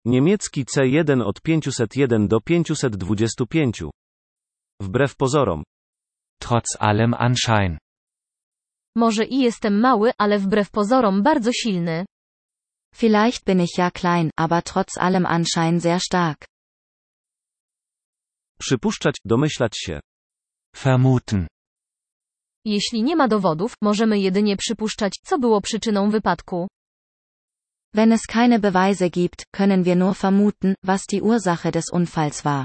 Niemiecki C1 od 501 do 525. Wbrew pozorom. Trotz allem Anschein. Może i jestem mały, ale wbrew pozorom bardzo silny. Vielleicht bin ich ja klein, aber trotz allem Anschein sehr stark. Przypuszczać, domyślać się. Vermuten. Jeśli nie ma dowodów, możemy jedynie przypuszczać, co było przyczyną wypadku. Wenn es keine Beweise gibt, können wir nur vermuten, was die Ursache des Unfalls war.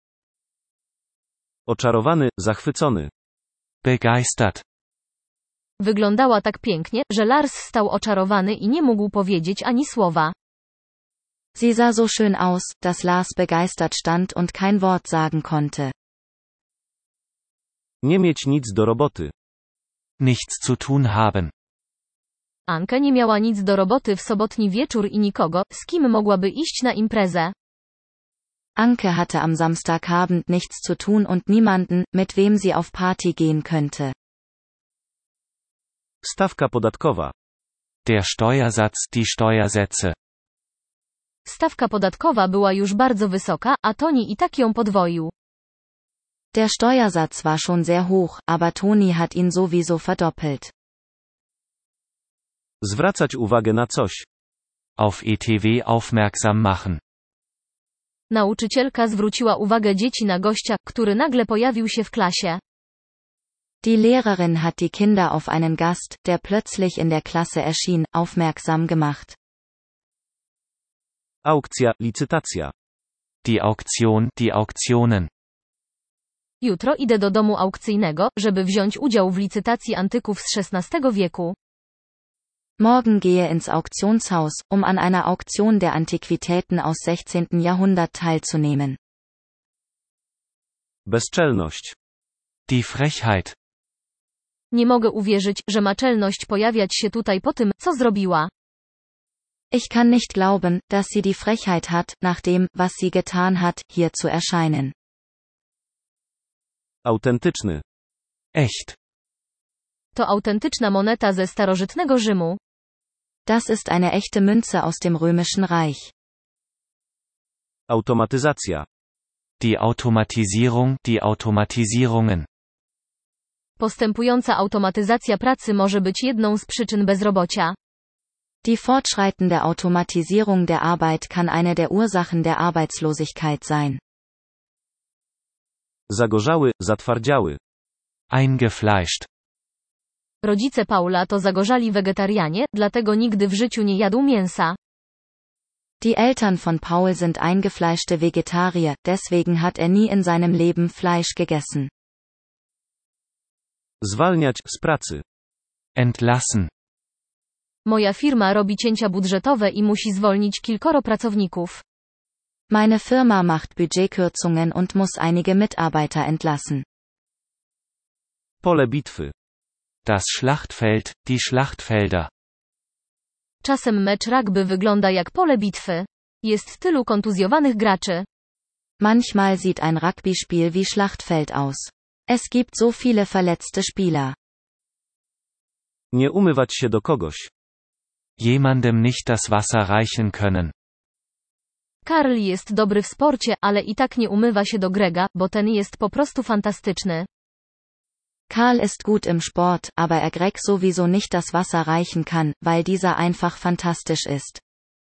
Oczarowany, zachwycony. Begeistert. Wyglądała tak pięknie, że Lars stał oczarowany i nie mógł powiedzieć ani słowa. Sie sah so schön aus, dass Lars begeistert stand und kein Wort sagen konnte. Nie mieć nic do roboty. Nichts zu tun haben. Anke nie miała nic do roboty w sobotni wieczór i nikogo, z kim mogłaby iść na imprezę. Anke hatte am Samstagabend nichts zu tun und niemanden, mit wem sie auf Party gehen könnte. Stawka podatkowa. Der Steuersatz, die Steuersätze. Stawka podatkowa była już bardzo wysoka, a Toni i tak ją podwoił. Der Steuersatz war schon sehr hoch, aber Toni hat ihn sowieso verdoppelt. Zwracać uwagę na coś. Auf ETW aufmerksam machen. Nauczycielka zwróciła uwagę dzieci na gościa, który nagle pojawił się w klasie. Die Lehrerin hat die Kinder auf einen Gast, der plötzlich in der Klasse erschien, aufmerksam gemacht. Aukcja, licytacja. Die Auktion, die Auktionen. Jutro idę do domu aukcyjnego, żeby wziąć udział w licytacji antyków z XVI wieku. Morgen gehe ins Auktionshaus, um an einer Auktion der Antiquitäten aus 16. Jahrhundert teilzunehmen. Bezczelność. Die Frechheit. Nie mogę uwierzyć, że ma czelność pojawiać się tutaj po tym, co zrobiła. Ich kann nicht glauben, dass sie die Frechheit hat, nach dem, was sie getan hat, hier zu erscheinen. Autentyczny. Echt. To autentyczna moneta ze starożytnego Rzymu. Das ist eine echte Münze aus dem Römischen Reich. Automatyzacja. Die Automatisierung, die Automatisierungen. Postępująca automatyzacja pracy może być jedną z przyczyn bezrobocia. Die fortschreitende Automatisierung der Arbeit kann eine der Ursachen der Arbeitslosigkeit sein. Zagorzały, zatwardziały. Eingefleischt. Rodzice Paula to zagorzali wegetarianie, dlatego nigdy w życiu nie jadł mięsa. Die Eltern von Paul sind eingefleischte Vegetarier, deswegen hat er nie in seinem Leben Fleisch gegessen. Zwalniać, z pracy. Entlassen. Moja firma robi cięcia budżetowe i musi zwolnić kilkoro pracowników. Meine Firma macht Budgetkürzungen und muss einige Mitarbeiter entlassen. Pole bitwy. Das Schlachtfeld, die Schlachtfelder. Czasem mecz rugby wygląda jak pole bitwy. Jest tylu kontuzjowanych graczy. Manchmal sieht ein Rugby-Spiel wie Schlachtfeld aus. Es gibt so viele verletzte Spieler. Nie umywać się do kogoś. Jemandem nicht das Wasser reichen können. Karl jest dobry w sporcie, ale i tak nie umywa się do Grega, bo ten jest po prostu fantastyczny. Karl ist gut im Sport, aber er Greg sowieso nicht das Wasser reichen kann, weil dieser einfach fantastisch ist.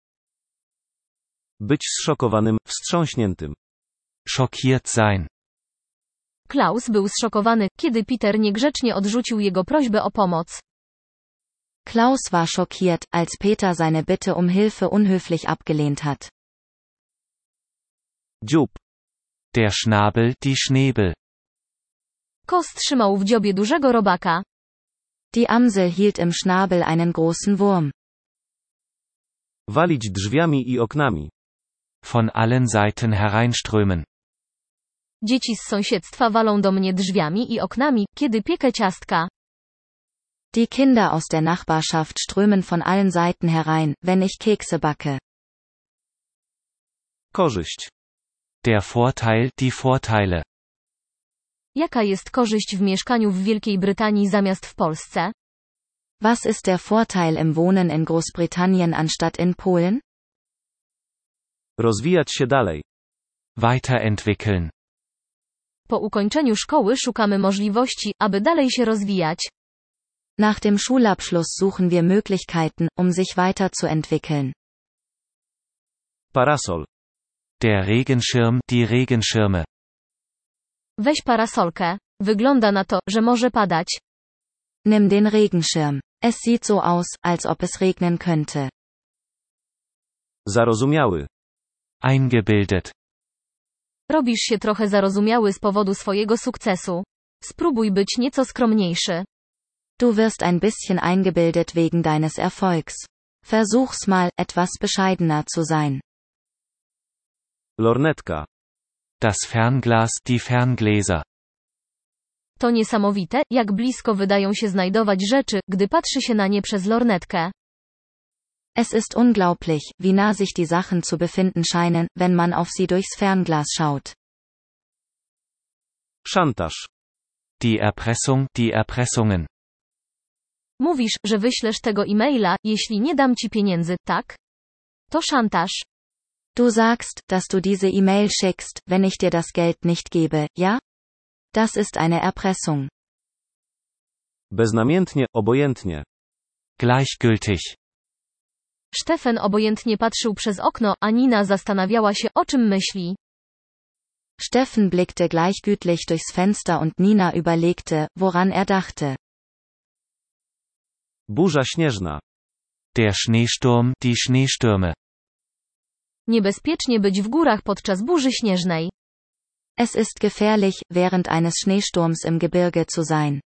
Być zszokowanym, wstrząśniętym. Schockiert sein. Klaus był zszokowany, kiedy Peter niegrzecznie odrzucił jego prośbę o pomoc. Klaus war schockiert, als Peter seine Bitte um Hilfe unhöflich abgelehnt hat. Dziób. Der Schnabel, die Schnäbel. Kos trzymał w dziobie dużego robaka. Die Amsel hielt im Schnabel einen großen Wurm. Walić drzwiami i oknami. Von allen Seiten hereinströmen. Dzieci z sąsiedztwa walą do mnie drzwiami i oknami, kiedy piekę ciastka. Die Kinder aus der Nachbarschaft strömen von allen Seiten herein, wenn ich Kekse backe. Korzyść. Der Vorteil, die Vorteile. Jaka jest korzyść w mieszkaniu w Wielkiej Brytanii zamiast w Polsce? Was ist der Vorteil im Wohnen in Großbritannien anstatt in Polen? Rozwijać się dalej. Weiterentwickeln. Po ukończeniu szkoły szukamy możliwości, aby dalej się rozwijać. Nach dem Schulabschluss suchen wir Möglichkeiten, sich weiterzuentwickeln. Parasol. Der Regenschirm, die Regenschirme. Weź parasolkę. Wygląda na to, że może padać. Nimm den Regenschirm. Es sieht so aus, als ob es regnen könnte. Zarozumiały. Eingebildet. Robisz się trochę zarozumiały z powodu swojego sukcesu. Spróbuj być nieco skromniejszy. Du wirst ein bisschen eingebildet wegen deines Erfolgs. Versuch's mal, etwas bescheidener zu sein. Lornetka. Das Fernglas, die Ferngläser. To niesamowite, jak blisko wydają się znajdować rzeczy, gdy patrzy się na nie przez lornetkę. Es ist unglaublich, wie nah sich die Sachen zu befinden scheinen, wenn man auf sie durchs Fernglas schaut. Szantaż. Die Erpressung, die Erpressungen. Mówisz, że wyślesz tego e-maila, jeśli nie dam ci pieniędzy, tak? To szantaż. Du sagst, dass du diese E-Mail schickst, wenn ich dir das Geld nicht gebe, ja? Das ist eine Erpressung. Beznamiętnie, obojętnie. Gleichgültig. Stefan obojętnie patrzył przez okno, a Nina zastanawiała się, o czym myśli. Steffen blickte gleichgültig durchs Fenster und Nina überlegte, woran er dachte. Burza śnieżna. Der Schneesturm, die Schneestürme. Niebezpiecznie być w górach podczas burzy śnieżnej. Es ist gefährlich, während eines Schneesturms im Gebirge zu sein.